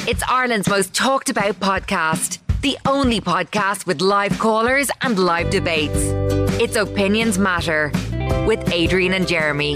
It's Ireland's most talked about podcast. The only podcast with live callers and live debates. It's Opinions Matter with Adrian and Jeremy.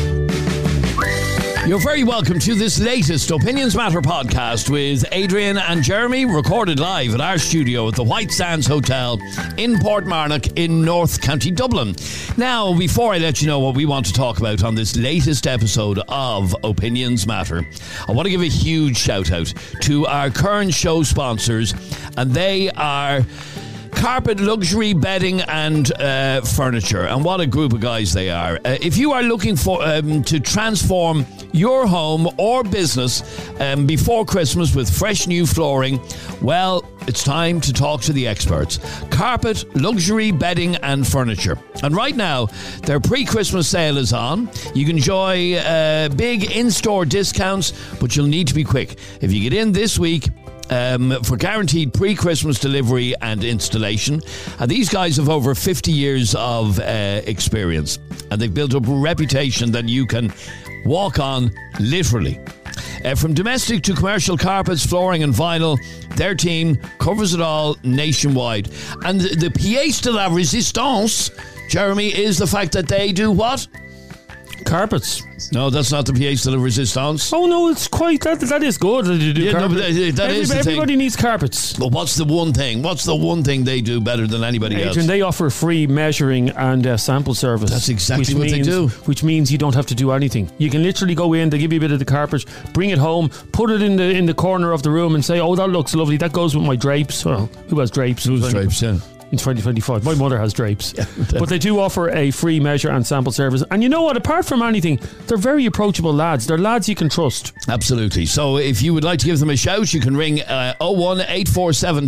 You're very welcome to this latest Opinions Matter podcast with Adrian and Jeremy, recorded live at our studio at the White Sands Hotel in Portmarnock in North County Dublin. Now, before I let you know what we want to talk about on this latest episode of Opinions Matter, I want to give a huge shout out to our current show sponsors, and they are Carpet, Luxury Bedding and Furniture. And what a group of guys they are. If you are looking for to transform your home or business before Christmas with fresh new flooring, well, it's time to talk to the experts. Carpet, Luxury Bedding and Furniture. And right now, their pre-Christmas sale is on. You can enjoy big in-store discounts, but you'll need to be quick. If you get in this week, for guaranteed pre-Christmas delivery and installation. And these guys have over 50 years of experience, and they've built up a reputation that you can walk on, literally. From domestic to commercial carpets, flooring and vinyl, their team covers it all nationwide. And the pièce de la résistance, Jeremy, is the fact that they do what? Carpets. No, that's not the pièce de la résistance. Oh no, it's quite that is good that you do carpets. No, but everybody needs carpets. But what's the one thing? What's the one thing they do better than anybody else? They offer free measuring and sample service. That's exactly what they do. Which means you don't have to do anything. You can literally go in, they give you a bit of the carpet, bring it home, put it in the corner of the room and say, oh, that looks lovely. That goes with my drapes. Well, who has drapes? Who's drapes, yeah. In 2025. My mother has drapes. But they do offer a free measure and sample service. And you know what? Apart from anything, they're very approachable lads. They're lads you can trust. Absolutely. So if you would like to give them a shout, you can ring 01847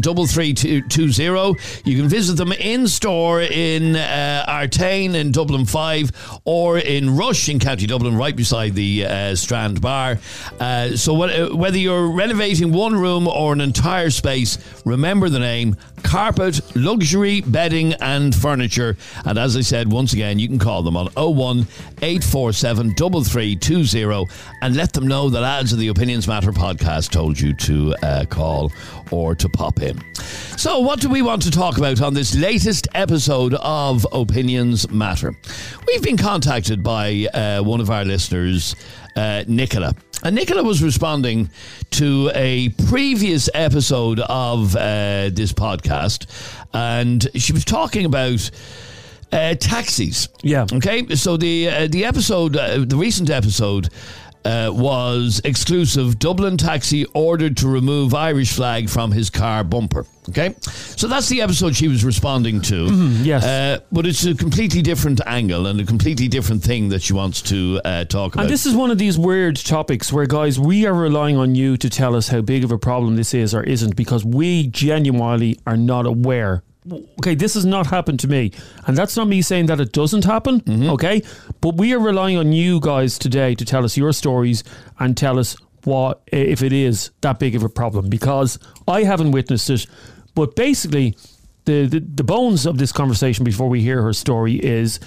3320. You can visit them in store in Artane in Dublin 5 or in Rush in County Dublin, right beside the Strand Bar. So whether you're renovating one room or an entire space, remember the name Carpet, Luxury Bedding and Furniture. And as I said, once again, you can call them on 01847 3320 and let them know that ads of the Opinions Matter podcast told you to call or to pop in. So what do we want to talk about on this latest episode of Opinions Matter? We've been contacted by one of our listeners, Nicola. And Nicola was responding to a previous episode of this podcast, and she was talking about taxis. Yeah. Okay. So the episode, the recent episode, was exclusive. Dublin taxi ordered to remove Irish flag from his car bumper. Okay, so that's the episode she was responding to. Yes, but it's a completely different angle and a completely different thing that she wants to talk about. And this is one of these weird topics where, guys, we are relying on you to tell us how big of a problem this is or isn't, because we genuinely are not aware. Okay, this has not happened to me, and that's not me saying that it doesn't happen, okay? But we are relying on you guys today to tell us your stories and tell us what if it is that big of a problem, because I haven't witnessed it. But basically, the bones of this conversation before we hear her story is,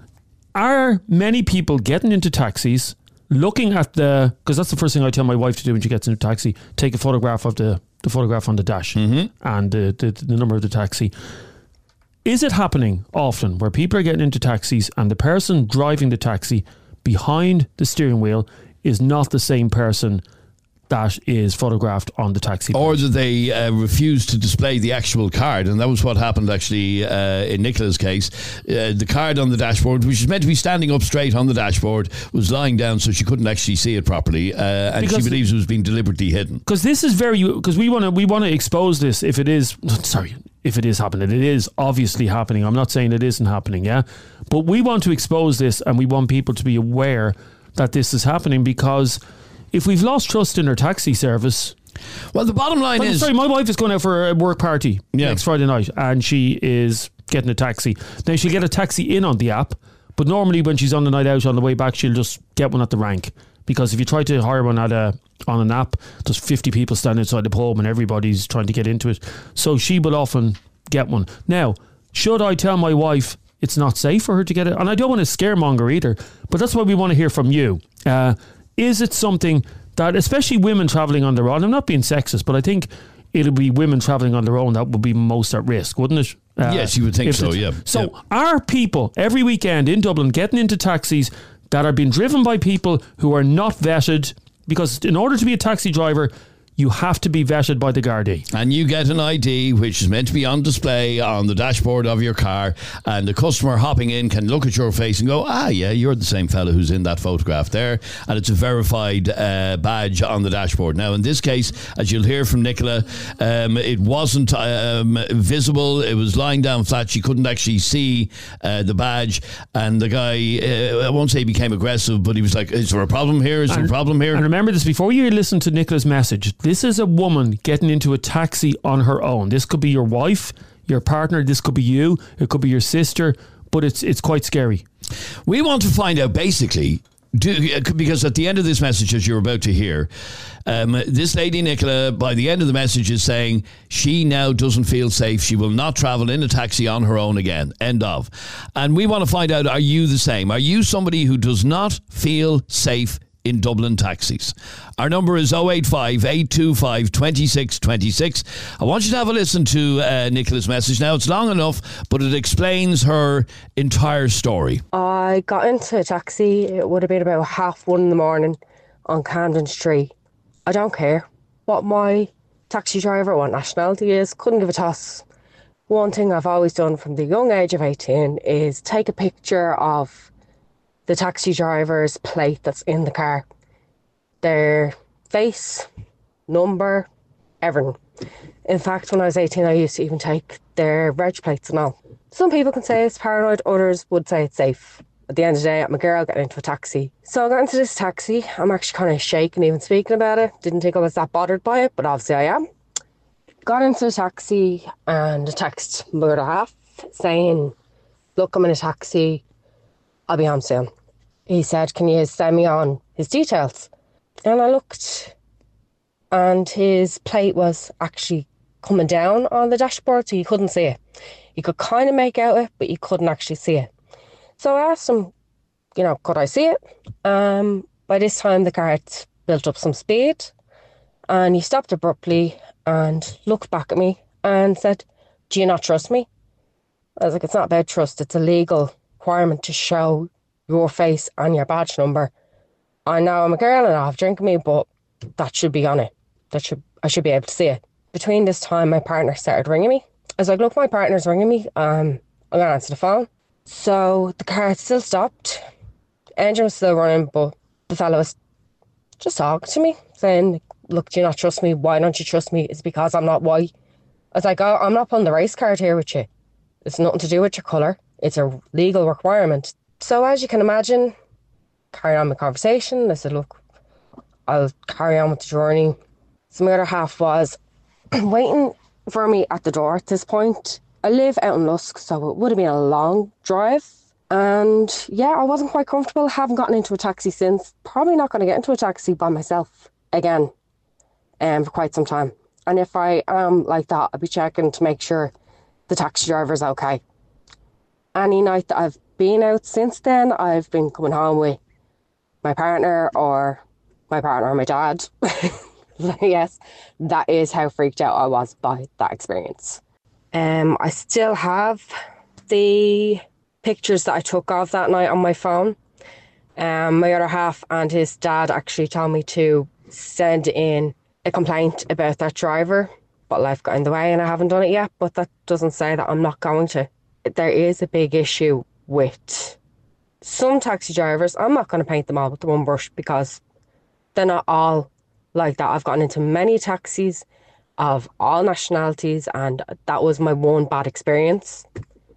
are many people getting into taxis, looking at because that's the first thing I tell my wife to do when she gets into a taxi, take a photograph of the photograph on the dash and the number of the taxi. Is it happening often where people are getting into taxis and the person driving the taxi behind the steering wheel is not the same person that is photographed on the taxi? Or that they refuse to display the actual card, and that was what happened actually in Nicola's case. The card on the dashboard, which is meant to be standing up straight on the dashboard, was lying down so she couldn't actually see it properly, and because she believes it was being deliberately hidden. Because this is because we want to expose this if it is happening. It is obviously happening. I'm not saying it isn't happening, yeah? But we want to expose this, and we want people to be aware that this is happening, because if we've lost trust in our taxi service... Well, the bottom line is... Sorry, my wife is going out for a work party next Friday night, and she is getting a taxi. Now, she'll get a taxi in on the app, but normally when she's on the night out, on the way back, she'll just get one at the rank. Because if you try to hire one on an app, there's 50 people standing outside the pub and everybody's trying to get into it. So she will often get one. Now, should I tell my wife it's not safe for her to get it? And I don't want to scaremonger either, but that's why we want to hear from you. Is it something that especially women travelling on their own, I'm not being sexist, but I think it'll be women travelling on their own that would be most at risk, wouldn't it? Yes, you would think so, yeah. So are people every weekend in Dublin getting into taxis that are being driven by people who are not vetted? Because in order to be a taxi driver, you have to be vetted by the Gardaí. And you get an ID which is meant to be on display on the dashboard of your car, and the customer hopping in can look at your face and go, yeah, you're the same fella who's in that photograph there, and it's a verified badge on the dashboard. Now in this case, as you'll hear from Nicola, it wasn't visible. It was lying down flat. She couldn't actually see the badge, and the guy, I won't say he became aggressive, but he was like, is there a problem here? Is there a problem here? And remember this, before you listen to Nicola's message, this is a woman getting into a taxi on her own. This could be your wife, your partner, this could be you, it could be your sister, but it's quite scary. We want to find out basically, because at the end of this message, as you're about to hear, this lady Nicola, by the end of the message, is saying she now doesn't feel safe. She will not travel in a taxi on her own again. End of. And we want to find out, are you the same? Are you somebody who does not feel safe in Dublin taxis? Our number is 085 825 2626. I want you to have a listen to Nicola's message. Now, it's long enough, but it explains her entire story. I got into a taxi. It would have been about 1:30 in the morning on Camden Street. I don't care what my taxi driver, what nationality is, couldn't give a toss. One thing I've always done from the young age of 18 is take a picture of the taxi driver's plate that's in the car. Their face, number, everything. In fact, when I was 18, I used to even take their reg plates and all. Some people can say it's paranoid, others would say it's safe. At the end of the day, I'm a girl getting into a taxi. So I got into this taxi. I'm actually kind of shaking even speaking about it. Didn't think I was that bothered by it, but obviously I am. Got into the taxi and a text my other half saying, look, I'm in a taxi. I'll be home soon. He said, can you send me on his details? And I looked, and his plate was actually coming down on the dashboard, so you couldn't see it. You could kind of make out it, but you couldn't actually see it. So I asked him, could I see it? By this time, the car had built up some speed, and he stopped abruptly and looked back at me and said, do you not trust me? I was like, it's not about trust. It's a legal requirement to show your face and your badge number. I know I'm a girl and I have drink in me, but that should be on it. I should be able to see it. Between this time, my partner started ringing me. I was like, look, my partner's ringing me. I'm going to answer the phone. So the car had still stopped. Engine was still running, but the fellow was just talking to me, saying, look, do you not trust me? Why don't you trust me? It's because I'm not white. I was like, oh, I'm not pulling the race card here with you. It's nothing to do with your colour. It's a legal requirement. So as you can imagine, carry on the conversation. I said, look, I'll carry on with the journey. So my other half was waiting for me at the door at this point. I live out in Lusk, so it would have been a long drive. And yeah, I wasn't quite comfortable. Haven't gotten into a taxi since. Probably not going to get into a taxi by myself again for quite some time. And if I am like that, I'll be checking to make sure the taxi driver's okay. Any night that I've been out since then, I've been coming home with my partner or my dad. Yes, that is how freaked out I was by that experience. I still have the pictures that I took of that night on my phone. My other half and his dad actually told me to send in a complaint about that driver, but life got in the way and I haven't done it yet. But that doesn't say that I'm not going to. There is a big issue with some taxi drivers. I'm not going to paint them all with the one brush because they're not all like that. I've gotten into many taxis of all nationalities and that was my one bad experience.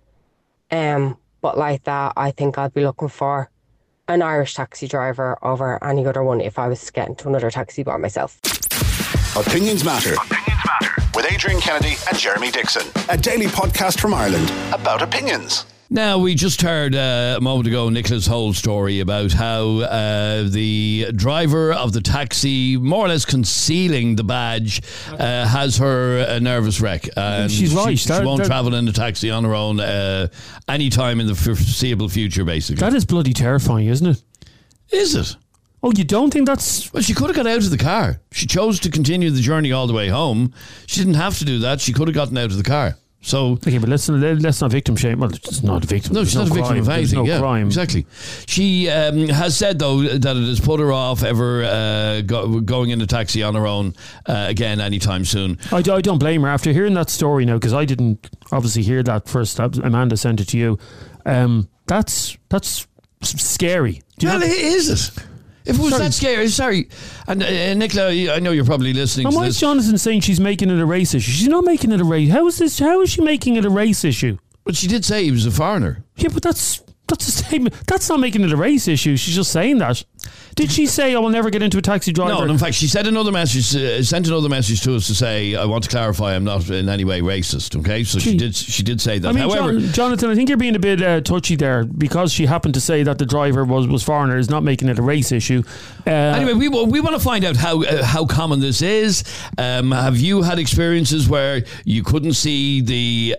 But like that, I think I'd be looking for an Irish taxi driver over any other one if I was getting to another taxi by myself. Opinions Matter. Opinions Matter. With Adrian Kennedy and Jeremy Dixon. A daily podcast from Ireland about opinions. Now, we just heard a moment ago Nicola's whole story about how the driver of the taxi, more or less concealing the badge, has her a nervous wreck. And she's right. She won't travel in a taxi on her own any time in the foreseeable future, basically. That is bloody terrifying, isn't it? Is it? Oh, you don't think that's... Well, she could have got out of the car. She chose to continue the journey all the way home. She didn't have to do that. She could have gotten out of the car. So, okay, but let's not victim shame. Well, it's not a victim. No, she's not a victim of anything. There's no crime. Exactly. She has said though that it has put her off ever going in a taxi on her own again anytime soon. I don't blame her after hearing that story now, because I didn't obviously hear that first. Amanda sent it to you. That's scary. Well, is it? If it was that scary, sorry. And Nicola, I know you're probably listening to this. Why is Jonathan saying she's making it a race issue? She's not making it a race. How is she making it a race issue? But she did say he was a foreigner. Yeah, but that's a statement. That's not making it a race issue. She's just saying that. Did she say, I will never get into a taxi driver? No, in fact, she said sent another message to us to say, I want to clarify I'm not in any way racist, okay? So she did say that. I mean, however, Jonathan, I think you're being a bit touchy there, because she happened to say that the driver was foreigner is not making it a race issue. Anyway, we want to find out how common this is. Have you had experiences where you couldn't see the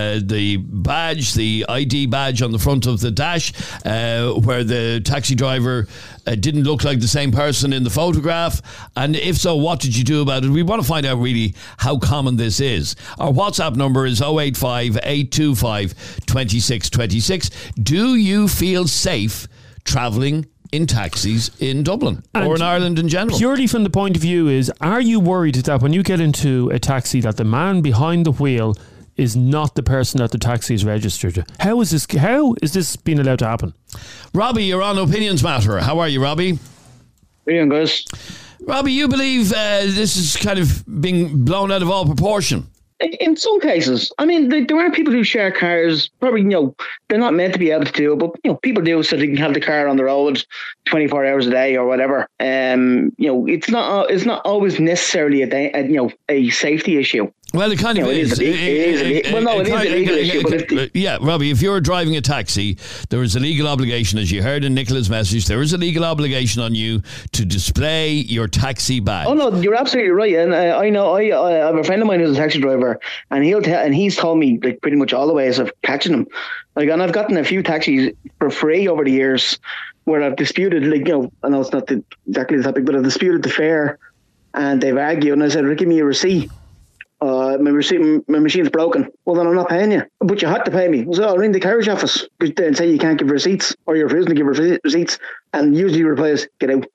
badge, the ID badge on the front of the dash, where the taxi driver didn't look like the same person in the photograph? And if so, what did you do about it? We want to find out really how common this is. Our WhatsApp number is 085 825 2626. Do you feel safe travelling in taxis in Dublin or in Ireland in general? Purely from the point of view is, are you worried that when you get into a taxi that the man behind the wheel is not the person that the taxi is registered to? How is this being allowed to happen? Robbie, you're on Opinions Matter. How are you, Robbie? Brilliant, guys. Robbie, you believe this is kind of being blown out of all proportion? In some cases. I mean, there are people who share cars. Probably, they're not meant to be able to do it, but, people do, so they can have the car on the road 24 hours a day or whatever. It's not always necessarily a safety issue. Well, it kind of is. It is a legal issue. Yeah, Robbie, if you're driving a taxi, there is a legal obligation, as you heard in Nicola's message, there is a legal obligation on you to display your taxi badge. Oh, no, you're absolutely right. And I know, I have a friend of mine who's a taxi driver, and he's told me like pretty much all the ways of catching them. And I've gotten a few taxis for free over the years where I've disputed, I know it's not exactly the topic, but I've disputed the fare, and they've argued, and I said, give me a receipt. My machine's broken. Well, then I'm not paying you. But you had to pay me. So I'll ring the carriage office and say you can't give receipts, or you're refusing to give receipts, and usually reply is, get out.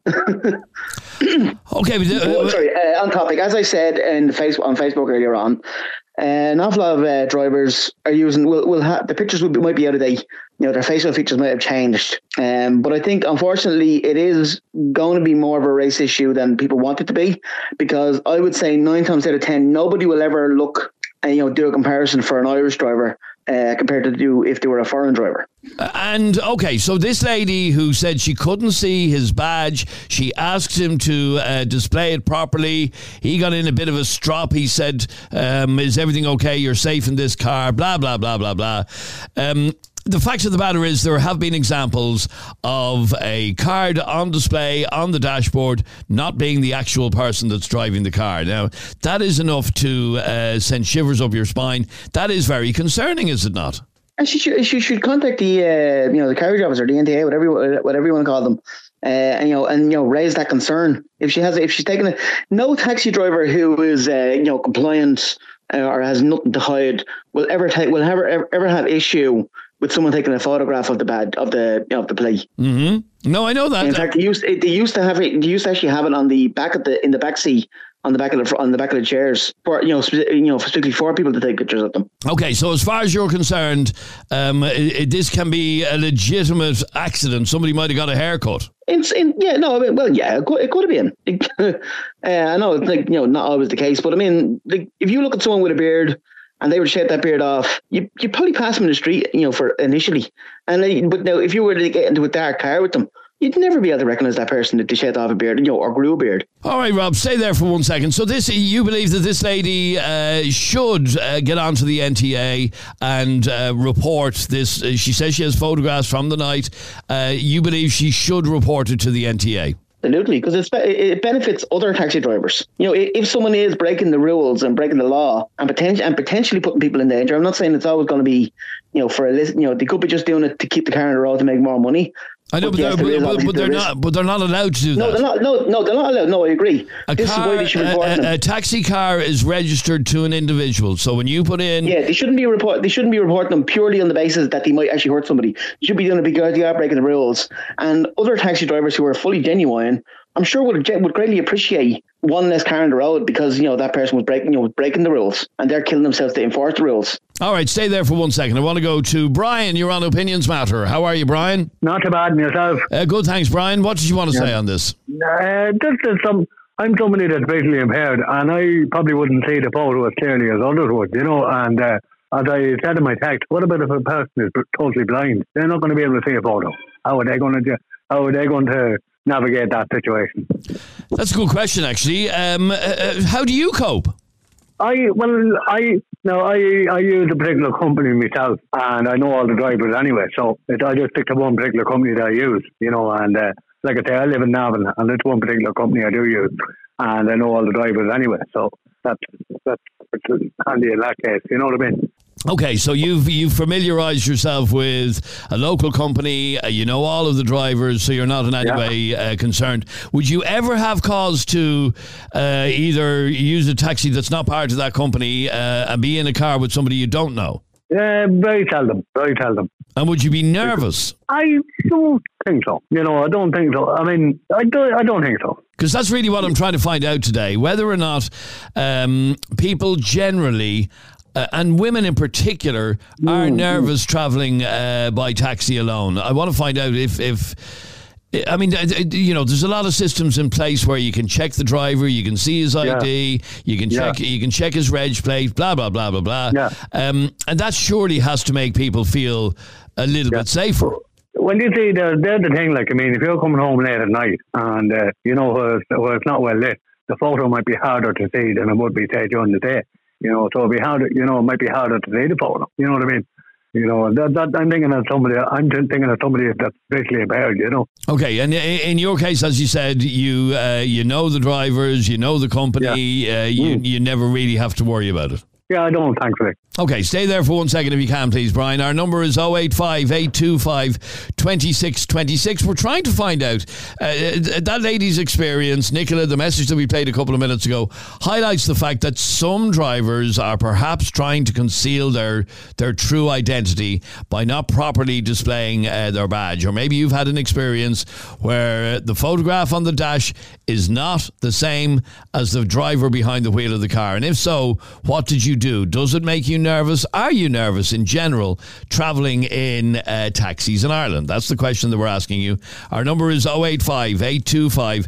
Okay, but sorry, on topic, as I said on Facebook earlier on, an awful lot of drivers are using, the pictures might be out of date. Their facial features might have changed. But I think, unfortunately, it is going to be more of a race issue than people want it to be, because I would say 9 times out of 10, nobody will ever look and, do a comparison for an Irish driver compared to if they were a foreign driver. And, okay, so this lady who said she couldn't see his badge, she asked him to display it properly. He got in a bit of a strop. He said, is everything okay? You're safe in this car, blah, blah, blah, blah, blah. The fact of the matter is there have been examples of a card on display on the dashboard not being the actual person that's driving the car. Now, that is enough to send shivers up your spine. That is very concerning, is it not? And she should contact the carriage officer, or the NTA, whatever you want to call them, and raise that concern. If she's taking it, no taxi driver who is compliant or has nothing to hide will ever have issue with someone taking a photograph of the badge of the plate. Mm-hmm. No, I know that. In fact, they used to actually have it on the back in the back seat. On the back of the chairs, for specifically for people to take pictures of them. Okay, so as far as you're concerned, this can be a legitimate accident. Somebody might have got a haircut. It could have been. I know it's not always the case, but I mean, if you look at someone with a beard and they would shave that beard off, you probably pass them in the street, for initially. But now, if you were to get into a dark car with them, you'd never be able to recognise that person that they shaved off a beard, or grew a beard. All right, Rob, stay there for 1 second. So you believe that this lady should get onto the NTA and report this? She says she has photographs from the night. You believe she should report it to the NTA? Absolutely, because it benefits other taxi drivers. If someone is breaking the rules and breaking the law and potentially putting people in danger, I'm not saying it's always going to be, for a list. They could be just doing it to keep the car on the road to make more money. I know, but they're not allowed to do that. They're not allowed. No, I agree. This is why they should report them. A taxi car is registered to an individual, so when you put in, they shouldn't be reporting them purely on the basis that they might actually hurt somebody. They should be doing it because they are breaking the rules. And other taxi drivers who are fully genuine, I'm sure would greatly appreciate one less car on the road because that person was breaking the rules, and they're killing themselves to enforce the rules. All right, stay there for 1 second. I want to go to Brian. You're on Opinions Matter. How are you, Brian? Not too bad, and yourself? Good, thanks, Brian. What did you want to say on this? I'm somebody that's visually impaired, and I probably wouldn't see the photo as clearly as others would, and as I said in my text, what about if a person is totally blind? They're not going to be able to see a photo. How are they going to navigate that situation? That's a good question, actually. How do you cope? I use a particular company myself, and I know all the drivers anyway. So I just stick to one particular company that I use, and like I say, I live in Navan, and it's one particular company I do use, and I know all the drivers anyway. So that's handy in that case. You know what I mean? Okay, so you've familiarised yourself with a local company, you know all of the drivers, so you're not in any way concerned. Would you ever have cause to either use a taxi that's not part of that company and be in a car with somebody you don't know? Very seldom. And would you be nervous? I don't think so. I don't think so. I mean, I don't think so. Because that's really what I'm trying to find out today, whether or not people generally... and women in particular are nervous travelling by taxi alone. I want to find out if there's a lot of systems in place where you can check the driver, you can see his ID, you can check his reg plate, blah blah blah blah blah. Yeah. And that surely has to make people feel a little bit safer. Well, you see, there's the thing. Like, I mean, if you're coming home late at night and where it's not well lit, the photo might be harder to see than it would be say during the day. So it'll be harder. It might be harder to see the photo. You know what I mean? I'm thinking of somebody that's visually impaired. Okay, and in your case, as you said, you know the drivers, you know the company. You never really have to worry about it. Yeah, I don't, thankfully. Okay, stay there for 1 second if you can, please, Brian. Our number is 085 825 2626. We're trying to find out that lady's experience. Nicola, the message that we played a couple of minutes ago, highlights the fact that some drivers are perhaps trying to conceal their true identity by not properly displaying their badge. Or maybe you've had an experience where the photograph on the dash is not the same as the driver behind the wheel of the car. And if so, what did you do? Does it make you nervous? Are you nervous in general travelling in taxis in Ireland? That's the question that we're asking you. Our number is 085 825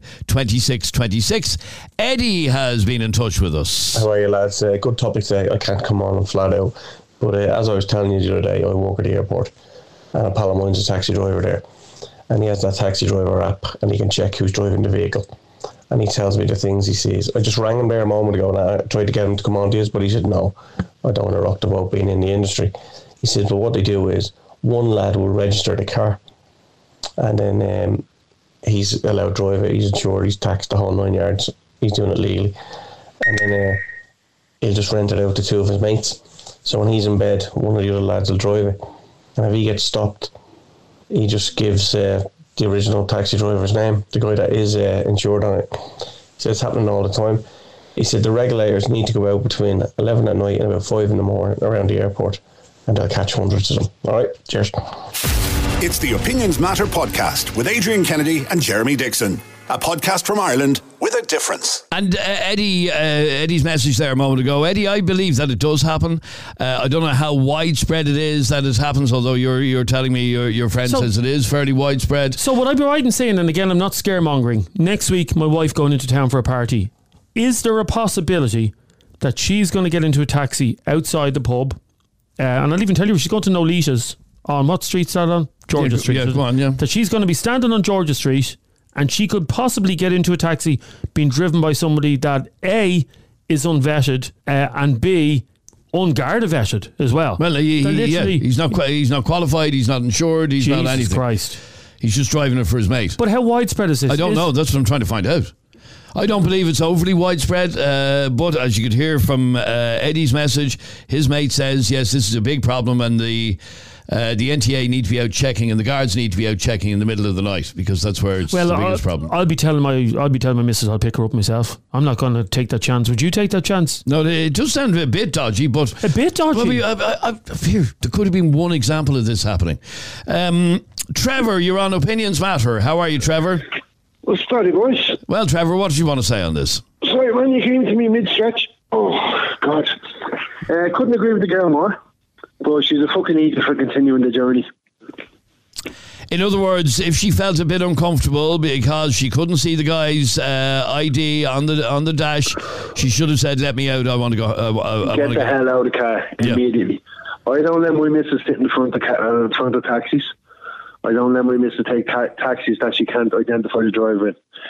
2626. Eddie has been in touch with us. How are you, lads? Good topic today. I can't come on and flat out, but as I was telling you the other day, I work at the airport, and a pal of mine's a taxi driver there, and he has that taxi driver app, and he can check who's driving the vehicle. And he tells me the things he sees. I just rang him there a moment ago and I tried to get him to come on to this, but he said, no, I don't want to rock the boat being in the industry. He said, but what they do is one lad will register the car and then he's allowed to drive it, he's insured, he's taxed the whole 9 yards, he's doing it legally. And then he'll just rent it out to two of his mates. So when he's in bed, one of the other lads will drive it. And if he gets stopped, he just gives... the original taxi driver's name, the guy that is insured on it. He said it's happening all the time. He said the regulators need to go out between 11 at night and about 5 in the morning around the airport, and they'll catch hundreds of them. All right, cheers. It's the Opinions Matter podcast with Adrian Kennedy and Jeremy Dixon. A podcast from Ireland with a difference. And Eddie's message there a moment ago. Eddie, I believe that it does happen. I don't know how widespread it is that it happens, although you're telling me your friend says it is fairly widespread. So what I'd be right in saying, and again, I'm not scaremongering, next week my wife going into town for a party, is there a possibility that she's going to get into a taxi outside the pub, and I'll even tell you, she's going to Nolita's on what street's that on? Georgia Street. Yeah, go on, yeah. That she's going to be standing on Georgia Street, and she could possibly get into a taxi being driven by somebody that A, is unvetted, and B, unguarded vetted as well. Well, he's not qualified, he's not insured, he's not anything. Jesus Christ. He's just driving it for his mate. But how widespread is this? I don't know, that's what I'm trying to find out. I don't believe it's overly widespread, but as you could hear from Eddie's message, his mate says, yes, this is a big problem, and the the NTA need to be out checking and the guards need to be out checking in the middle of the night, because that's where it's the biggest problem. I'll be telling my missus I'll pick her up myself. I'm not going to take that chance. Would you take that chance? No, it does sound a bit dodgy, but a bit dodgy. Well, there could have been one example of this happening. Trevor, you're on Opinions Matter. How are you, Trevor? Well, started, boys. Well, Trevor, what did you want to say on this? Sorry, when you came to me mid-stretch, oh, God. Couldn't agree with the girl more, but she's a fucking idiot for continuing the journey. In other words, if she felt a bit uncomfortable because she couldn't see the guy's ID on the dash, she should have said, "Let me out. I want to go." Get the hell out of the car immediately. I don't let my missus sit in front of taxis. I don't let my missus take taxis that she can't identify the driver in.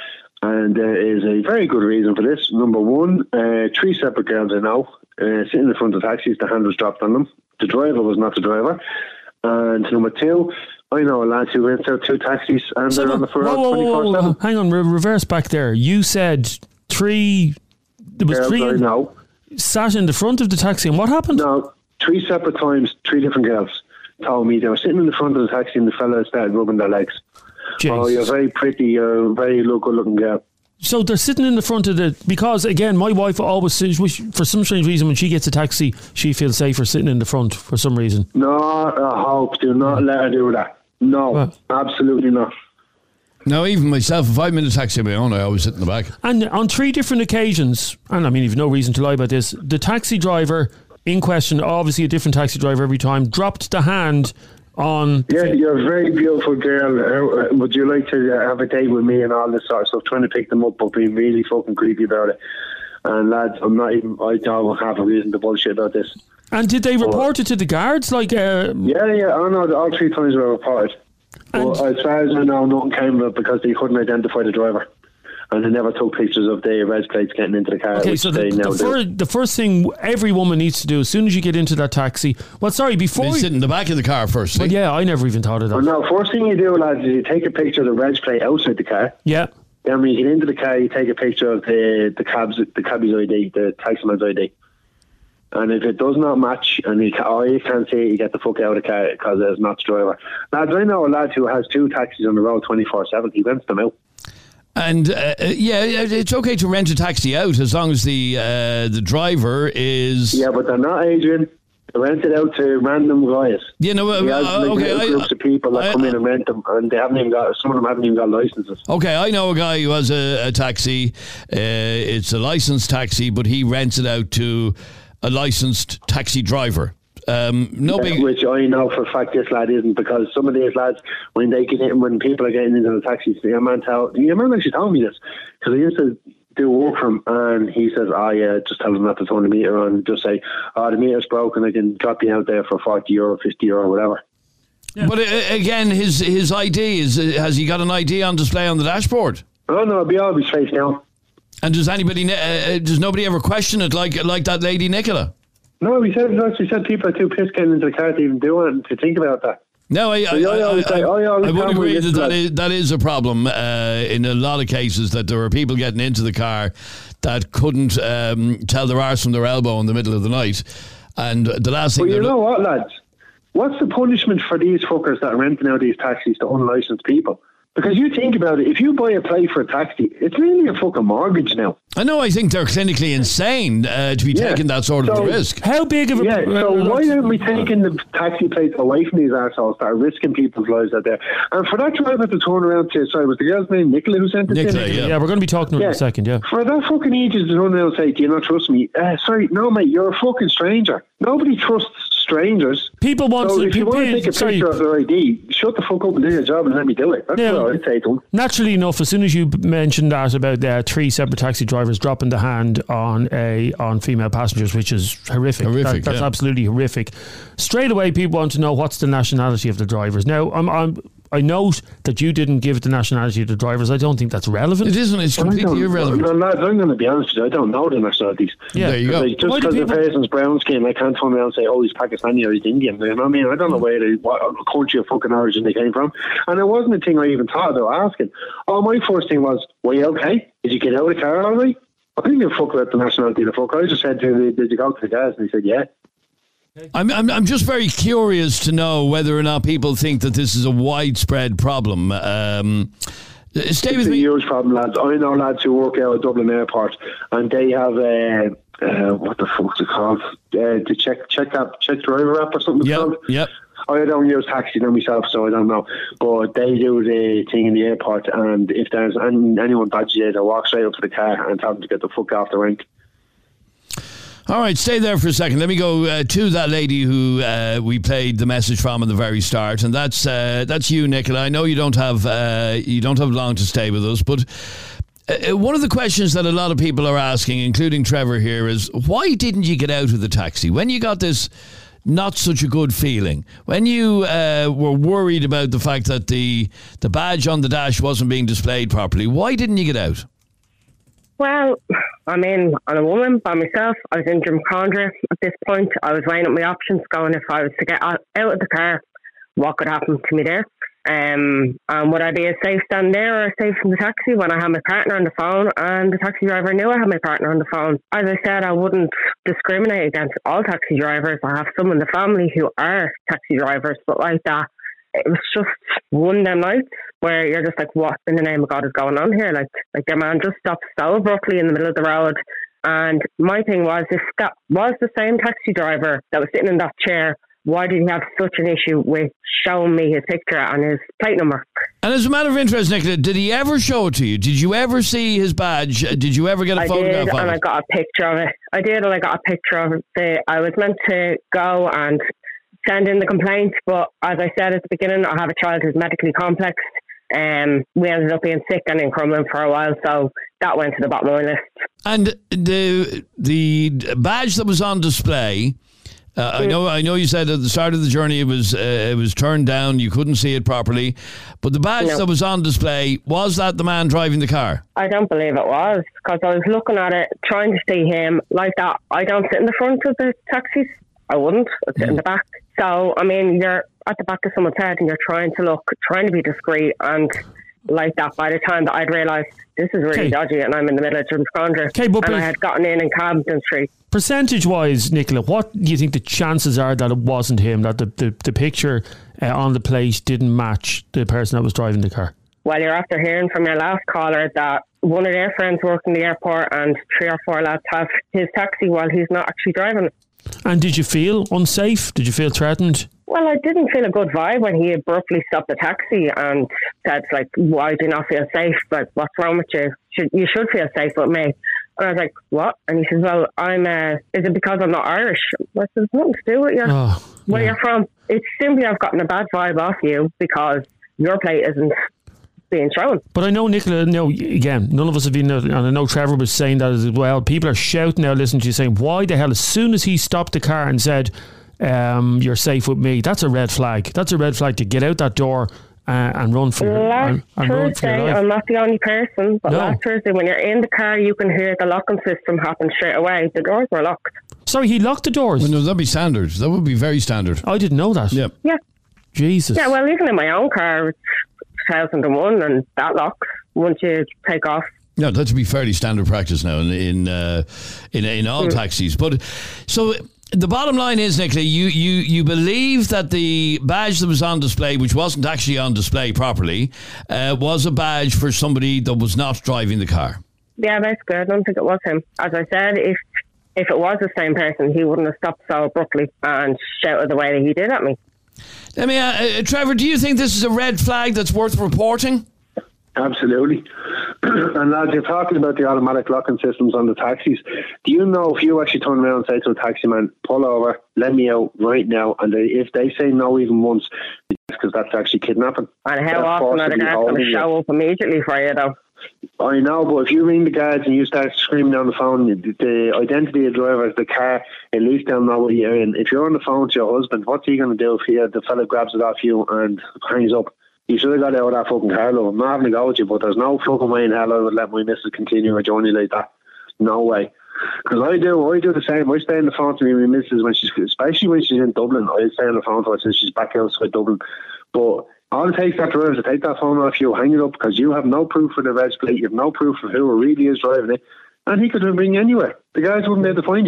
And there is a very good reason for this. Number one, 3 separate girls I know sitting in front of taxis, the hand was dropped on them. The driver was not the driver. And number 2, I know a lad who rents out 2 taxis and they're on the front 24/7. Hang on, reverse back there. You said 3. There was girls 3 I know sat in the front of the taxi, and what happened? No, 3 separate times, 3 different girls told me they were sitting in the front of the taxi and the fella started rubbing their legs. Jesus. Oh, you're very pretty, you're a very good-looking girl. So they're sitting in the front of because again, my wife always says, for some strange reason, when she gets a taxi, she feels safer sitting in the front for some reason. Not a hope. Do not let her do that. No, absolutely not. No, even myself, if I'm in a taxi of my own, I always sit in the back. And on 3 different occasions, and I mean, you've no reason to lie about this, the taxi driver in question, obviously a different taxi driver every time, dropped the hand on... Yeah, you're a very beautiful girl. Would you like to have a date with me and all this sort of stuff? Trying to pick them up, but being really fucking creepy about it. And lads, I don't have a reason to bullshit about this. And did they report it to the guards? Yeah, I know, all 3 times were reported. But as far as I know, nothing came of it because they couldn't identify the driver. And they never took pictures of the red plates getting into the car. Okay, so the first thing every woman needs to do as soon as you get into that taxi... Well, sorry, before... They sit in the back of the car first. Well, yeah, I never even thought of that. Well, no, first thing you do, lads, is you take a picture of the red plate outside the car. Yeah. Then when you get into the car, you take a picture of the cabbie's ID, the taximan's ID. And if it does not match and you can't see it, you get the fuck out of the car because it's not the driver. Lads, I know a lad who has 2 taxis on the road 24/7. He rents them out. And it's okay to rent a taxi out as long as the driver is... Yeah, but they're not, Adrian. They rent it out to random guys. Yeah, no, okay. Groups of people that come in and rent them, and some of them haven't even got licenses. Okay, I know a guy who has a taxi. It's a licensed taxi, but he rents it out to a licensed taxi driver. Which I know for a fact this lad isn't, because some of these lads, when they get in, when people are getting into the taxis, your man actually told me this, because I used to do work for him, and he says, just tell them not to turn the meter on, just say, the meter's broken, I can drop you out there for €40, €50 or whatever. Yeah. But again, his ID has he got an ID on display on the dashboard? Oh no, it'll be always face down. And does nobody ever question it like that lady Nicola? No, he said people are too pissed getting into the car to even do it, to think about that. No, I would agree that is a problem in a lot of cases, that there are people getting into the car that couldn't tell their arse from their elbow in the middle of the night. And the last thing... Well, you know what, lads? What's the punishment for these fuckers that are renting out these taxis to unlicensed people? Because you think about it, if you buy a plate for a taxi, it's really a fucking mortgage now. I know, I think they're clinically insane to be taking that sort of risk. How big of a... Yeah, so why aren't we taking the taxi plates away from these arseholes that are risking people's lives out there? And for that driver to turn around to... Sorry, was the girl's name Nicola who sent it in? Nicola, yeah, we're going to be talking to her in a second, yeah. For that fucking idiot to turn around and say, do you not trust me? Sorry, no, mate, you're a fucking stranger. Nobody trusts strangers. People want so if you want to take a picture of their ID, shut the fuck up and do your job and let me do it. That's what I'd say to them. Naturally enough, as soon as you mentioned that about 3 separate taxi drivers dropping the hand on female passengers, which is horrific. That's absolutely horrific. Straight away, people want to know what's the nationality of the drivers. Now, I note that you didn't give the nationality of the drivers. I don't think that's relevant. It isn't. It's completely irrelevant. No, lads, I'm going to be honest with you. I don't know the nationalities. Yeah, there you go. Just because the person's brown skin, I can't turn around and say, he's Pakistani or he's Indian. You know what I mean? I don't know what country of fucking origin they came from. And it wasn't a thing I even thought about asking. My first thing was, were you okay? Did you get out of the car all right? I didn't give a fuck about the nationality of the fuck. I just said to him, did you go to the gas? And he said, yeah. I'm just very curious to know whether or not people think that this is a widespread problem. Stay with me. It's a huge problem, lads. I know lads who work out at Dublin Airport, and they have what the fuck's it called? The check driver app or something. Yep. I don't use taxi now myself, so I don't know. But they do the thing in the airport, and if there's anyone dodgy there, they walk straight up to the car and tell them to get the fuck off the rank. All right, stay there for a second. Let me go to that lady who we played the message from at the very start, and that's you, Nicola. I know you don't have long to stay with us, but one of the questions that a lot of people are asking, including Trevor here, is why didn't you get out of the taxi when you got this not such a good feeling, when you were worried about the fact that the badge on the dash wasn't being displayed properly? Why didn't you get out? Well, I mean, I'm a woman by myself. I was in Drumcondra at this point. I was weighing up my options, going if I was to get out of the car, what could happen to me there? And would I be as safe standing there or safe in the taxi when I had my partner on the phone and the taxi driver knew I had my partner on the phone? As I said, I wouldn't discriminate against all taxi drivers. I have some in the family who are taxi drivers, but like that, it was just one of them nights where you're just like, what in the name of God is going on here? Like your man just stopped so abruptly in the middle of the road. And my thing was, if that was the same taxi driver that was sitting in that chair, why did he have such an issue with showing me his picture and his plate number? And as a matter of interest, Nicola, did he ever show it to you?Id you ever see his badge? Did you ever get a photograph of it? I did, and I got a picture of it. I did, and I got a picture of it. I was meant to go and send in the complaint, but as I said at the beginning, I have a child who's medically complex. We ended up being sick and in Crumlin for a while, so that went to the bottom of my list. And the badge that was on display, I know you said at the start of the journey it was turned down, you couldn't see it properly, but the badge that was on display, was that the man driving the car? I don't believe it was, because I was looking at it, trying to see him like that. I don't sit in the front of the taxis. I wouldn't. I'd sit in the back. So, I mean, you're at the back of someone's head and you're trying to be discreet, and like that, by the time that I'd realised this is really dodgy and I'm in the middle of Drumcondra and I had gotten in Camden Street. Percentage-wise, Nicola, what do you think the chances are that it wasn't him, that the picture on the plate didn't match the person that was driving the car? Well, you're after hearing from your last caller that one of their friends worked in the airport and 3 or 4 lads have his taxi while he's not actually driving it. And did you feel unsafe? Did you feel threatened? Well, I didn't feel a good vibe when he abruptly stopped the taxi and said, like, why do you not feel safe? Like, what's wrong with you? You should feel safe with me. And I was like, what? And he says, well, is it because I'm not Irish? I said, it's nothing to do with where you're from. It's simply I've gotten a bad vibe off you because your plate isn't being shown. But I know, Nicola, again, none of us have been, and I know Trevor was saying that as well. People are shouting now, listening to you, saying, why the hell, as soon as he stopped the car and said, you're safe with me, that's a red flag. That's a red flag to get out that door and run for your life. I'm not the only person, but last Thursday, when you're in the car, you can hear the locking system happen straight away. The doors were locked. Sorry, he locked the doors? Well, no, that'd be standard. That would be very standard. I didn't know that. Yeah. Jesus. Yeah, well, even in my own car, it's 2001 and that locks once you take off. Yeah, that should be fairly standard practice now in all taxis. But so the bottom line is, Nicola, you believe that the badge that was on display, which wasn't actually on display properly, was a badge for somebody that was not driving the car. Yeah, basically, I don't think it was him. As I said, if it was the same person, he wouldn't have stopped so abruptly and shouted the way that he did at me. Let me, Trevor, do you think this is a red flag that's worth reporting? Absolutely. And lads, you're talking about the automatic locking systems on the taxis. Do you know if you actually turn around and say to a taxi man, pull over, let me out right now, and if they say no even once, because that's actually kidnapping. And how often are the guards going to show up immediately for you, though? I know, but if you ring the guards and you start screaming on the phone, the identity of the driver, the car, at least they'll know what you're in. If you're on the phone to your husband, what's he going to do if the fella grabs it off you and hangs up? You should have got out of that fucking car, love. I'm not having a go with you, but there's no fucking way in hell I would let my missus continue a journey like that. No way. Because I do the same. I stay on the phone to my missus especially when she's in Dublin. I stay on the phone to her since she's back outside Dublin. But all it takes that driver is to take that phone off you, hang it up, because you have no proof of the red plate, you have no proof of who really is driving it, and he could bring you anywhere. The guys wouldn't be able to find you.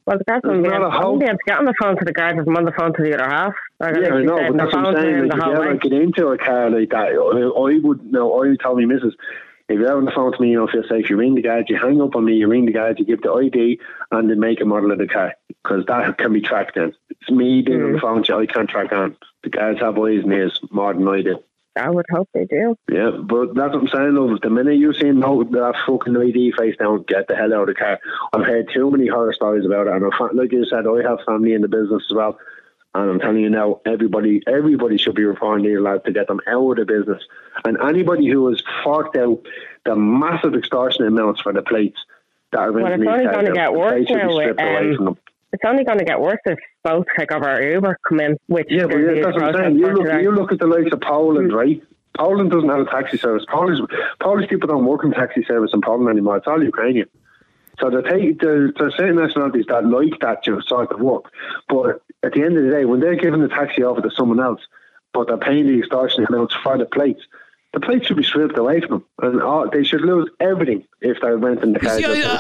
Well, the guards won't be able to get on the phone to the guards if I'm on the phone to the other half. I know, but that's what I'm saying. Like, if you ever get into a car like that, I would tell me, missus, if you're on the phone to me, you don't feel safe, you ring the guard, you hang up on me, you ring the guard, you give the ID and the make and model of the car, because that can be tracked then. It's me being on the phone to you, I can't track on. The guards have eyes and ears more than I do. I would hope they do. Yeah, but that's what I'm saying, love. The minute you see that fucking ID face down, get the hell out of the car. I've heard too many horror stories about it, and like you said, I have family in the business as well. And I'm telling you now, everybody should be reporting these lads to get them out of the business. And anybody who has forked out the massive extortion amounts for the plates that are it's only going to get worse now. It's only going to get worse if both take over Uber come in. Which yeah, but that's what I'm saying. You look at the likes of Poland, right? Poland doesn't have a taxi service. Polish people don't work in taxi service in Poland anymore. It's all Ukrainian. So there's certain nationalities that like that sort of work. But at the end of the day, when they're giving the taxi over to someone else, but they're paying the extortion amounts for the plates should be stripped away from them. And they should lose everything if they're renting the car.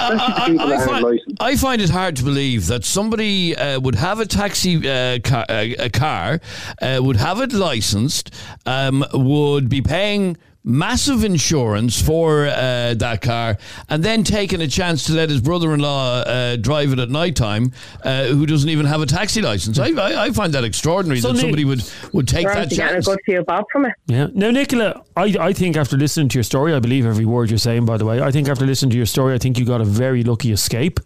I find it hard to believe that somebody would have a taxi car, would have it licensed, would be paying massive insurance for that car, and then taking a chance to let his brother-in-law drive it at night time, who doesn't even have a taxi license. I find that extraordinary that somebody would take that chance. A good few bob from it. Yeah. Now, Nicola, I think after listening to your story, I believe every word you're saying, by the way, I think after listening to your story, I think you got a very lucky escape.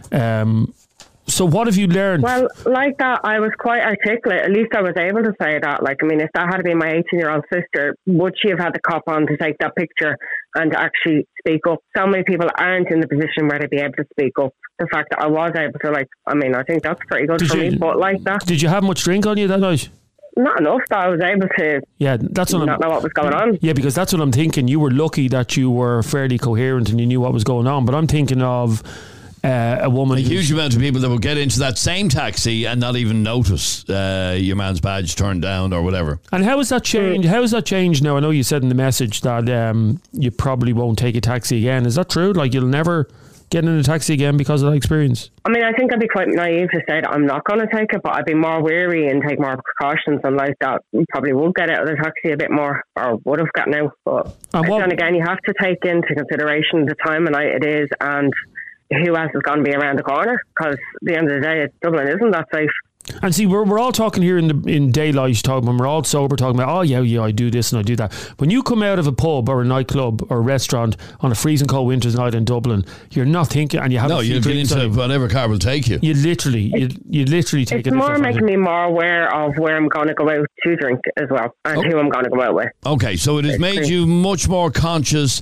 So what have you learned? Well, like that, I was quite articulate. At least I was able to say that. Like, I mean, if that had been my 18-year-old sister, would she have had the cop on to take that picture and to actually speak up? So many people aren't in the position where they'd be able to speak up. The fact that I was able to, I think that's pretty good for me. But like that. Did you have much drink on you that night? Not enough that I was able to not know what was going on. Yeah, because that's what I'm thinking. You were lucky that you were fairly coherent and you knew what was going on. But I'm thinking of a woman, a huge amount of people that will get into that same taxi and not even notice your man's badge turned down or whatever. And how has that changed? How has that changed now? I know you said in the message that you probably won't take a taxi again. Is that true? Like, you'll never get in a taxi again because of that experience? I mean, I think I'd be quite naive to say that I'm not going to take it, but I'd be more wary and take more precautions, and like that probably would get out of the taxi a bit more, or would have gotten out. But then again, you have to take into consideration the time of night it is and who else is going to be around the corner, because at the end of the day, Dublin isn't that safe. And see, we're all talking here in daylight talk, when we're all sober talking about, I do this and I do that. When you come out of a pub or a nightclub or a restaurant on a freezing cold winter's night in Dublin, you're not thinking, and you have you've been into whatever car will take you. You literally take it. It's more making me more aware of where I'm going to go out to drink as well, and who I'm going to go out with. Okay, so it has made you much more conscious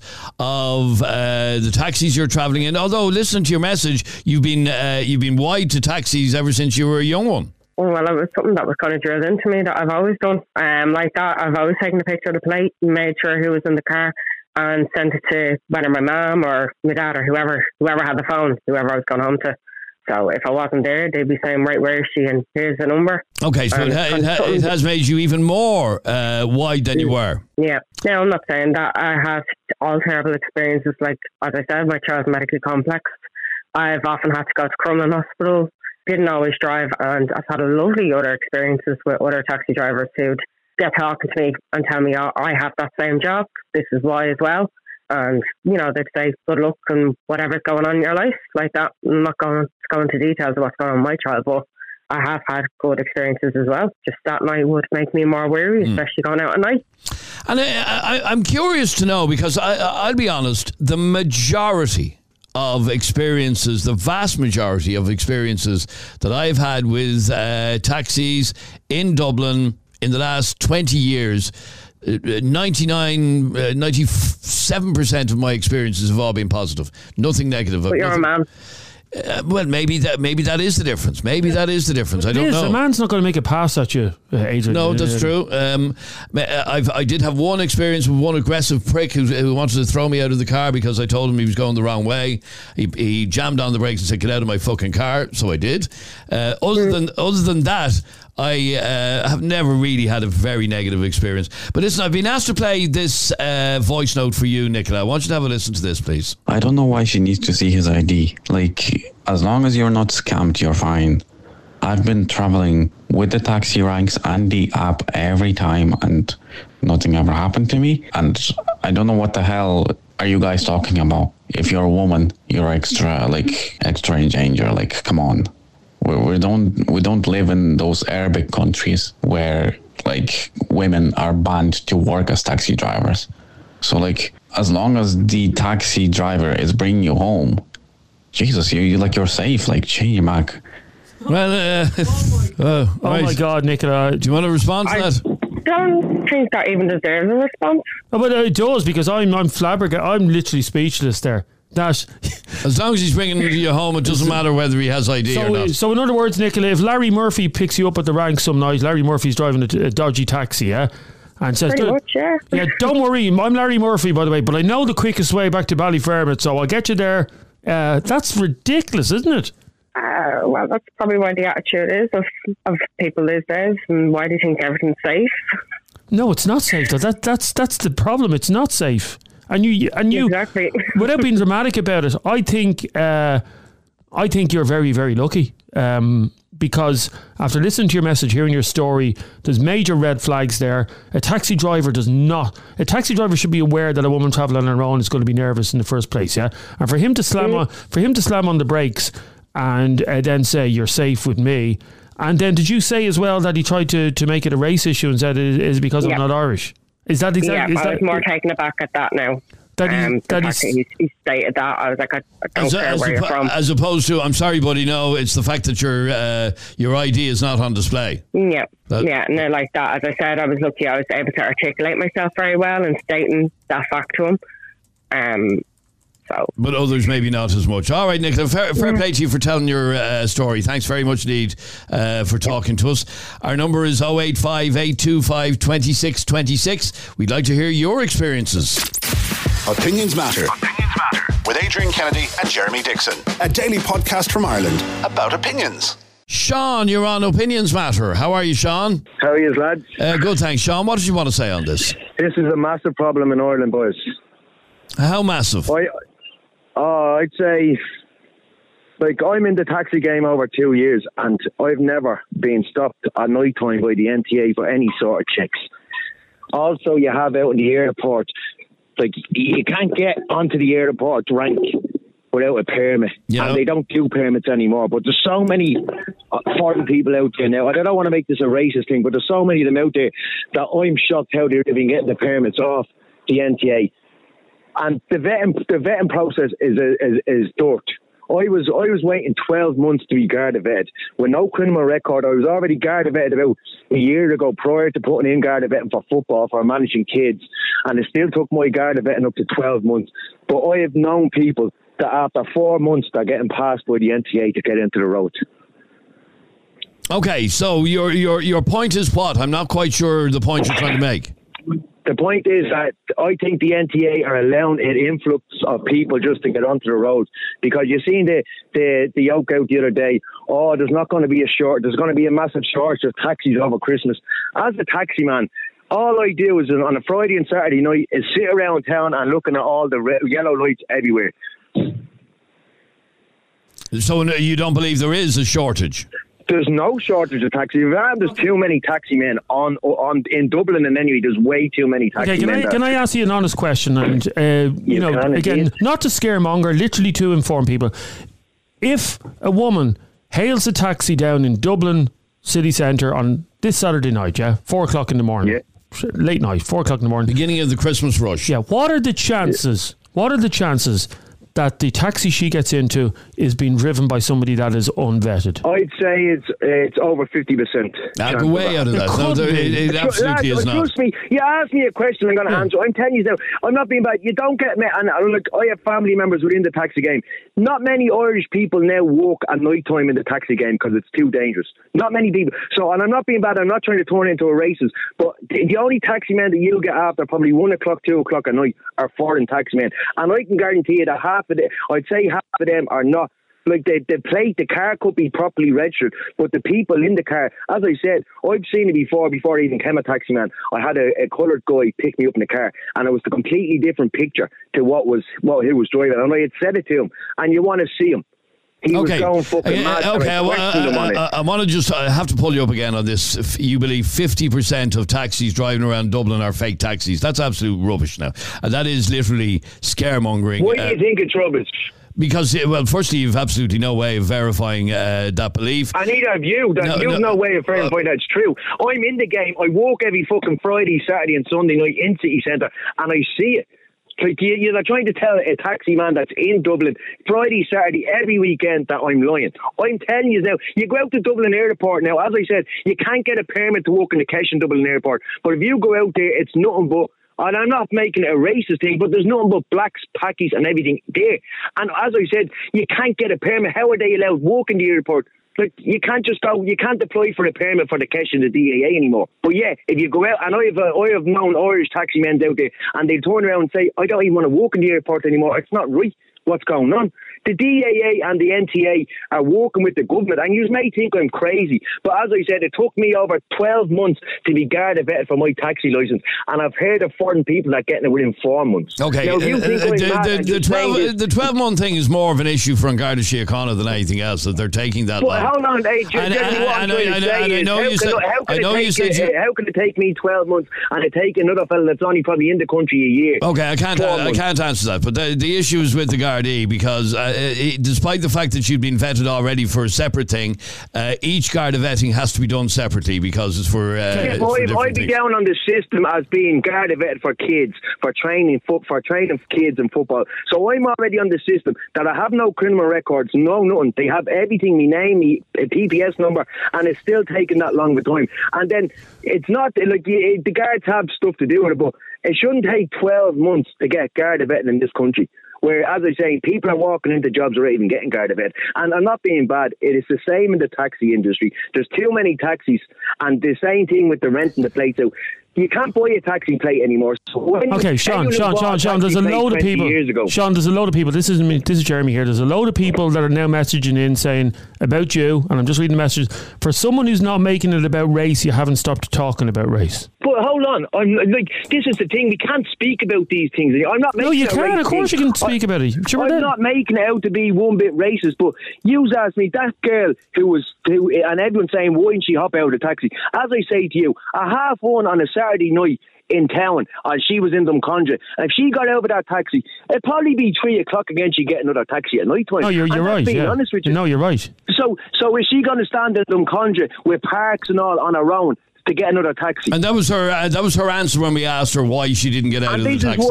of the taxis you're travelling in. Although, listen to your message, you've been wide to taxis ever since you were a young one. Well, it was something that was kind of drilled into me that I've always done. Like that, I've always taken a picture of the plate and made sure who was in the car and sent it to whether my mum or my dad or whoever had the phone, whoever I was going home to. So if I wasn't there, they'd be saying, right, where is she? And here's the number. Okay, so it has made you even more wide than you were. Yeah. Now, I'm not saying that I have all terrible experiences. Like, as I said, my child's medically complex. I've often had to go to Crumlin Hospital. Didn't always drive, and I've had a lovely other experiences with other taxi drivers who'd get talking to me and tell me, I have that same job, this is why as well. And, they'd say, good luck and whatever's going on in your life, like that. I'm not going to go into details of what's going on with my child, but I have had good experiences as well. Just that night would make me more wary, especially going out at night. And I'm curious to know, because I'll be honest, the majority of experiences, the vast majority of experiences that I've had with taxis in Dublin in the last 20 years, 97% of my experiences have all been positive. Nothing negative. But you're a man. Well, maybe that is the difference. Maybe that is the difference. I don't know. A man's not going to make a pass at you, Adrian. No, that's true. I did have one experience with one aggressive prick who wanted to throw me out of the car because I told him he was going the wrong way. He jammed on the brakes and said, "Get out of my fucking car." So I did. Other than that, I have never really had a very negative experience. But listen, I've been asked to play this voice note for you, Nicola. I want you to have a listen to this, please. I don't know why she needs to see his ID. Like, as long as you're not scammed, you're fine. I've been traveling with the taxi ranks and the app every time, and nothing ever happened to me. And I don't know what the hell are you guys talking about. If you're a woman, you're extra in danger. Like, come on. We don't live in those Arabic countries where like women are banned to work as taxi drivers. So like, as long as the taxi driver is bringing you home, Jesus, you're safe. Like, change back. Well, oh right. my God, Nicola, do you want to respond to that? I don't think that even deserves a response. Oh, but it does, because I'm flabbergasted. I'm literally speechless there. That as long as he's bringing you home, it doesn't matter whether he has ID or not. So in other words, Nicola, if Larry Murphy picks you up at the rank some night, Larry Murphy's driving a dodgy taxi, yeah, and says, pretty much, yeah. Yeah, don't worry, I'm Larry Murphy, by the way, but I know the quickest way back to Ballyfermot, so I'll get you there. That's ridiculous, isn't it? Well, that's probably why the attitude is of people these days, and why they think everything's safe. No, it's not safe. That's the problem. It's not safe. And you exactly. Without being dramatic about it, I think you're very, very lucky. Because after listening to your message, hearing your story, there's major red flags there. A taxi driver should be aware that a woman travelling on her own is going to be nervous in the first place, yeah. And for him to slam on the brakes and then say you're safe with me, and then did you say as well that he tried to make it a race issue and said it is because I'm not Irish? Is that exactly? Yeah, I was more taken aback at that now. He stated that. I was like, I don't care where you're from. As opposed to, I'm sorry, buddy, no, it's the fact that your ID is not on display. Yeah, no, like that. As I said, I was lucky I was able to articulate myself very well and stating that fact to him. But others maybe not as much. All right, Nicola, fair play to you for telling your story. Thanks very much indeed for talking to us. Our number is 085 825 2626. We'd like to hear your experiences. Opinions Matter. With Adrian Kennedy and Jeremy Dixon. A daily podcast from Ireland about opinions. Sean, you're on Opinions Matter. How are you, Sean? How are you, lads? Good, thanks. Sean, what did you want to say on this? This is a massive problem in Ireland, boys. How massive? I'd say, like, I'm in the taxi game over 2 years, and I've never been stopped at night time by the NTA for any sort of checks. Also, you have out in the airport, like, you can't get onto the airport rank without a permit. Yeah. And they don't do permits anymore. But there's so many foreign people out there now. I don't want to make this a racist thing, but there's so many of them out there that I'm shocked how they're even getting the permits off the NTA. And the vetting process is dirt. I was waiting 12 months to be Garda vetted with no criminal record. I was already Garda vetted about a year ago prior to putting in Garda vetting for football, for managing kids, and it still took my Garda vetting up to 12 months. But I have known people that after 4 months they're getting passed by the NTA to get into the road. Okay, so your point is what? I'm not quite sure the point you're trying to make. The point is that I think the NTA are allowing an influx of people just to get onto the road, because you've seen the yoke out the other day. Oh, there's not going to be there's going to be a massive shortage of taxis over Christmas. As a taxi man, all I do is on a Friday and Saturday night is sit around town and looking at all the yellow lights everywhere. So you don't believe there is a shortage? There's no shortage of taxis. There's too many taxi men in Dublin, and anyway, there's way too many taxi men. Can I ask you an honest question? And again, not to scaremonger, literally to inform people. If a woman hails a taxi down in Dublin city centre on this Saturday night, 4 o'clock in the morning, late night, 4 o'clock in the morning, beginning of the Christmas rush. Yeah. What are the chances? What are the chances that the taxi she gets into is being driven by somebody that is unvetted? I'd say it's over 50%. Go way out of that. No, it absolutely is not. Trust me, you ask me a question, I'm going to answer. I'm telling you now, I'm not being bad. You don't get me, and look, I have family members within the taxi game. Not many Irish people now walk at night time in the taxi game because it's too dangerous. Not many people. So, and I'm not being bad, I'm not trying to turn it into a racist, but the only taxi men that you'll get after probably 1 o'clock, 2 o'clock at night are foreign taxi men. And I can guarantee you that I'd say half of them are not Like the car could be properly registered, but the people in the car, as I said, I've seen it before I even came a taxi man. I had a coloured guy pick me up in the car, and it was a completely different picture to what he was driving. And I had said it to him, and you want to see him. He was going fucking mad. I want to just I have to pull you up again on this. You believe 50% of taxis driving around Dublin are fake taxis. That's absolute rubbish now. And that is literally scaremongering. Why do you think it's rubbish? Because, well, firstly, you've absolutely no way of verifying that belief. And neither have you. You've no way of verifying that's true. I'm in the game. I walk every fucking Friday, Saturday and Sunday night in City Centre, and I see it. Like you're trying to tell a taxi man that's in Dublin Friday, Saturday, every weekend that I'm lying. I'm telling you now, you go out to Dublin Airport now, as I said, you can't get a permit to walk in the cash in Dublin Airport. But if you go out there, it's nothing but, and I'm not making it a racist thing, but there's nothing but blacks, packies and everything there. And as I said, you can't get a permit. How are they allowed to walk in the airport? Like, you can't just go, you can't apply for a permit for the cash in the DAA anymore. But yeah, if you go out, and I have known Irish taxi men out there, and they turn around and say, I don't even want to walk in the airport anymore. It's not right what's going on. The DAA and the NTA are working with the government, and you may think I'm crazy, but as I said, it took me over 12 months to be Garda vetted for my taxi licence, and I've heard of foreign people that getting it within 4 months. Okay, now, the 12-month thing is more of an issue for Garda Síochána than anything else, that they're taking that long. Hold on, how can it take me 12 months and it take another fella that's only probably in the country a year? Okay, I can't answer that, but the issue is with the Gardaí, because despite the fact that you've been vetted already for a separate thing, each Garda vetting has to be done separately because it's for I'd be down on the system as being Garda vetted for kids, for training kids in football. So I'm already on the system that I have no criminal records, no nothing. They have everything, my name, my PPS number, and it's still taking that long of a time. And then it's not like the guards have stuff to do with it, but it shouldn't take 12 months to get Garda vetting in this country. Where, as I say, people are walking into jobs or even getting Garda vet. And I'm not being bad. It is the same in the taxi industry. There's too many taxis, and the same thing with the renting the plates out. You can't buy a taxi plate anymore. So okay, Sean, there's a load of people. Sean, there's a load of people. This is Jeremy here. There's a load of people that are now messaging in saying about you, and I'm just reading the messages. For someone who's not making it about race, you haven't stopped talking about race. But hold on, I'm like, this is the thing. We can't speak about these things. I'm not making. No, you can. Of course, you can speak about it. Sure, I'm not making it out to be one bit racist. But you asked me that girl who and everyone's saying, why didn't she hop out of the taxi? As I say to you, a 1:30 on a Saturday night in town, and she was in Drumcondra. If she got out of that taxi, it'd probably be 3 o'clock again. She'd get another taxi at night time. No, you're right. Being yeah. honest with you. No, you're right. So is she going to stand in Drumcondra with parks and all on her own to get another taxi? And that was her answer when we asked her why she didn't get out of the taxi.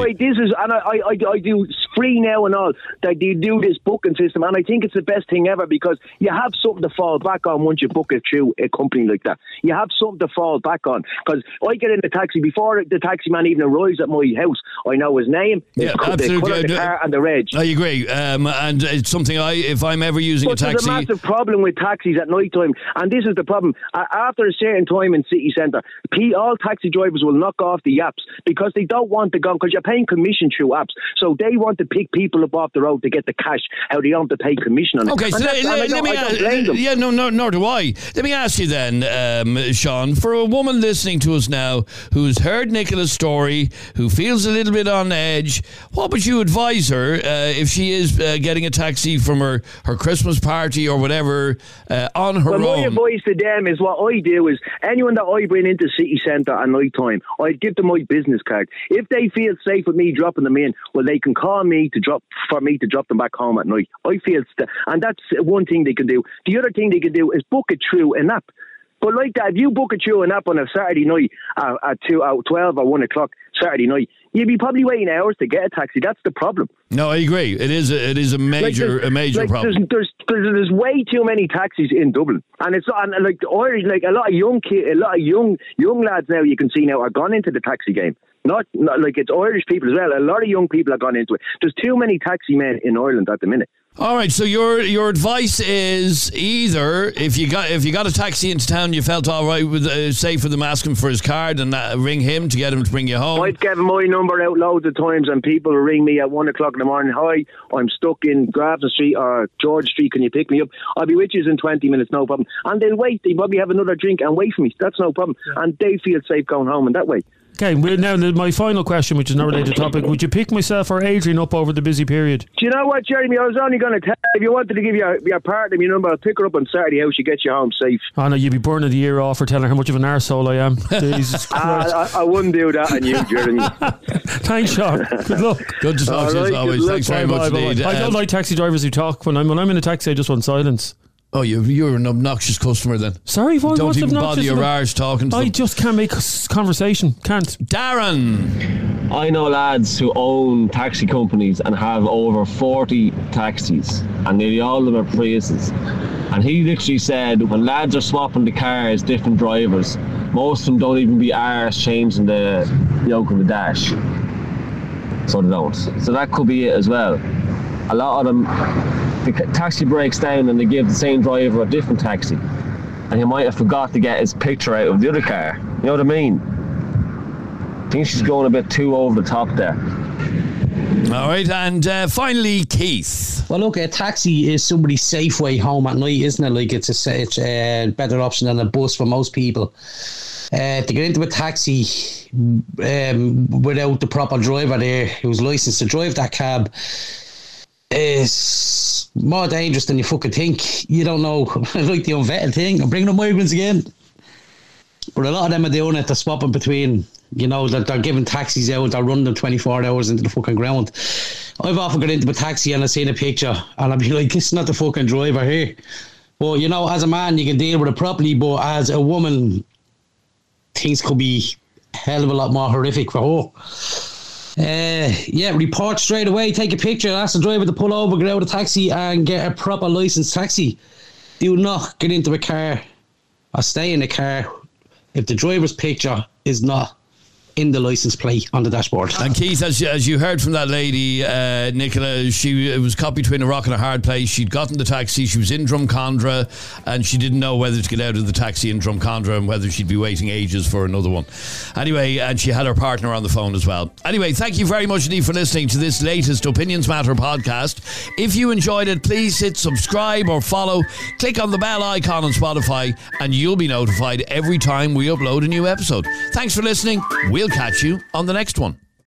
I do free now and all that they do this booking system, and I think it's the best thing ever because you have something to fall back on once you book it through a company like that. You have something to fall back on, because I get in the taxi before the taxi man even arrives at my house. I know his name, the colour of the car and the reg. I agree, and it's something if I'm ever using a taxi. There's a massive problem with taxis at night time, and this is the problem. After a certain time in City Centre, all taxi drivers will knock off the apps because they don't want to go, because you're paying commission through apps, so they want to pick people up off the road to get the cash. How they don't have to pay commission on it. Okay, so let me ask. Yeah, no, nor do I. Let me ask you then, Sean, for a woman listening to us now who's heard Nicola's story, who feels a little bit on edge, what would you advise her if she is getting a taxi from her Christmas party or whatever on her own? My advice to them is, what I do is, anyone that I bring into City Centre at night time, I'd give them my business card. If they feel safe with me dropping them in, well, they can call me to drop them back home at night. I feel and that's one thing they can do. The other thing they can do is book it through an app. But like that, if you book it through an app on a Saturday night at 12 or 1 o'clock Saturday night, you'd be probably waiting hours to get a taxi. That's the problem. No, I agree. It is a major problem. There's way too many taxis in Dublin, and it's like a lot of young lads now you can see now are gone into the taxi game. Not like it's Irish people as well. A lot of young people have gone into it. There's too many taxi men in Ireland at the minute. All right, so your advice is either if you got a taxi into town, you felt all right with safe with him asking for his card, and ring him to get him to bring you home. I'd give my number out loads of times, and people will ring me at 1 o'clock in the morning. Hi, I'm stuck in Grafton Street or George Street. Can you pick me up? I'll be with you in 20 minutes, no problem. And they'll wait. They probably have another drink and wait for me. That's no problem. Yeah. And they feel safe going home in that way. Okay, now my final question, which is not related to topic, would you pick myself or Adrian up over the busy period? Do you know what, Jeremy? I was only going to tell if you wanted to give your partner my number, I'll pick her up on Saturday how she gets you home safe. Oh no, you'd be burning the ear off for telling her how much of an arsehole I am. Jesus Christ. I wouldn't do that on you, Jeremy. Thanks, Sean. Good luck. Good to talk to you as always. Thanks very much indeed. I don't like taxi drivers who talk. When I'm in a taxi, I just want silence. Oh, you're an obnoxious customer then. Sorry, don't even bother your hours talking to them. I just can't make conversation. Can't. Darren. I know lads who own taxi companies and have over 40 taxis, and nearly all of them are Priuses. And he literally said when lads are swapping the cars, different drivers, most of them don't even be arse changing the yoke on the dash. So they don't. So that could be it as well. A lot of them, the taxi breaks down and they give the same driver a different taxi, and he might have forgot to get his picture out of the other car. You know what I mean? I think she's going a bit too over the top there. All right, and finally, Keith. Well, look, a taxi is somebody's safe way home at night, isn't it? Like it's a better option than a bus for most people. To get into a taxi without the proper driver there who's licensed to drive that cab is more dangerous than you fucking think. You don't know, like the unvetted thing. I'm bringing up migrants again. But a lot of them are doing it. They're swapping between, they're giving taxis out. They're running them 24 hours into the fucking ground. I've often got into a taxi and I've seen a picture and I'll be like, this is not the fucking driver here. But, as a man, you can deal with it properly. But as a woman, things could be a hell of a lot more horrific for her. Report straight away, take a picture, ask the driver to pull over, get out of the taxi and get a proper licensed taxi. Do not get into a car or stay in a car if the driver's picture is not in the license plate on the dashboard. And Keith, as you heard from that lady, Nicola, it was caught between a rock and a hard place. She'd gotten the taxi, she was in Drumcondra, and she didn't know whether to get out of the taxi in Drumcondra and whether she'd be waiting ages for another one. Anyway, and she had her partner on the phone as well. Anyway, thank you very much indeed for listening to this latest Opinions Matter podcast. If you enjoyed it, please hit subscribe or follow. Click on the bell icon on Spotify and you'll be notified every time we upload a new episode. Thanks for listening. We'll catch you on the next one.